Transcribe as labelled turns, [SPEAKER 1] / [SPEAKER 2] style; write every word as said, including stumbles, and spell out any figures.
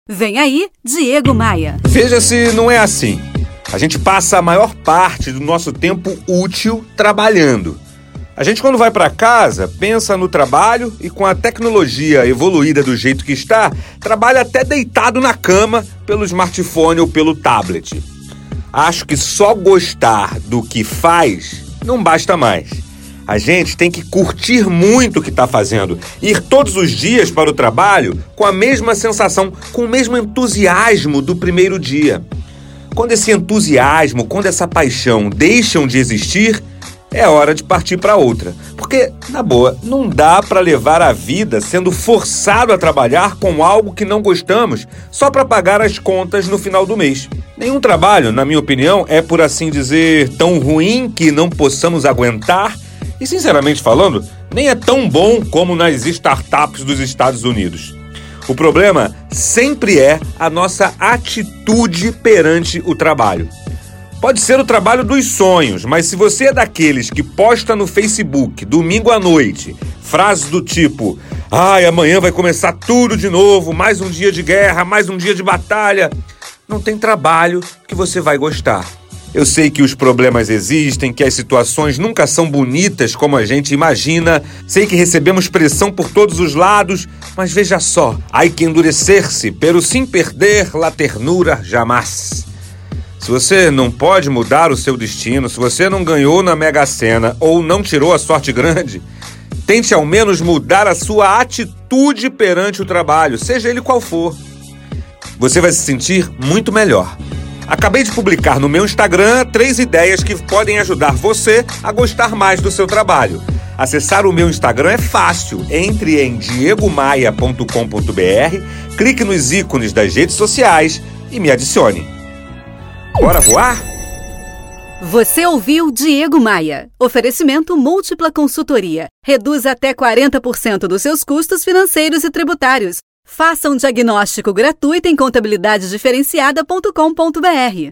[SPEAKER 1] Vem aí, Diego Maia.
[SPEAKER 2] Veja se não é assim. A gente passa a maior parte do nosso tempo útil trabalhando. A gente, quando vai para casa, pensa no trabalho e, com a tecnologia evoluída do jeito que está, trabalha até deitado na cama pelo smartphone ou pelo tablet. Acho que só gostar do que faz não basta mais. A gente tem que curtir muito o que está fazendo, ir todos os dias para o trabalho com a mesma sensação, com o mesmo entusiasmo do primeiro dia. Quando esse entusiasmo, quando essa paixão deixam de existir, é hora de partir para outra. Porque, na boa, não dá para levar a vida sendo forçado a trabalhar com algo que não gostamos só para pagar as contas no final do mês. Nenhum trabalho, na minha opinião, é, por assim dizer, tão ruim que não possamos aguentar. E, sinceramente falando, nem é tão bom como nas startups dos Estados Unidos. O problema sempre é a nossa atitude perante o trabalho. Pode ser o trabalho dos sonhos, mas se você é daqueles que posta no Facebook, domingo à noite, frases do tipo: ai, amanhã vai começar tudo de novo, mais um dia de guerra, mais um dia de batalha, não tem trabalho que você vai gostar. Eu sei que os problemas existem, que as situações nunca são bonitas como a gente imagina, sei que recebemos pressão por todos os lados, mas veja só, há que endurecer-se, pero sem perder la ternura jamais. Se você não pode mudar o seu destino, se você não ganhou na Mega Sena ou não tirou a sorte grande, tente ao menos mudar a sua atitude perante o trabalho, seja ele qual for. Você vai se sentir muito melhor. Acabei de publicar no meu Instagram três ideias que podem ajudar você a gostar mais do seu trabalho. Acessar o meu Instagram é fácil. Entre em diego maia ponto com ponto b r, clique nos ícones das redes sociais e me adicione. Bora voar?
[SPEAKER 1] Você ouviu Diego Maia. Oferecimento Múltipla Consultoria. Reduz até quarenta por cento dos seus custos financeiros e tributários. Faça um diagnóstico gratuito em contabilidade diferenciada ponto com ponto b r.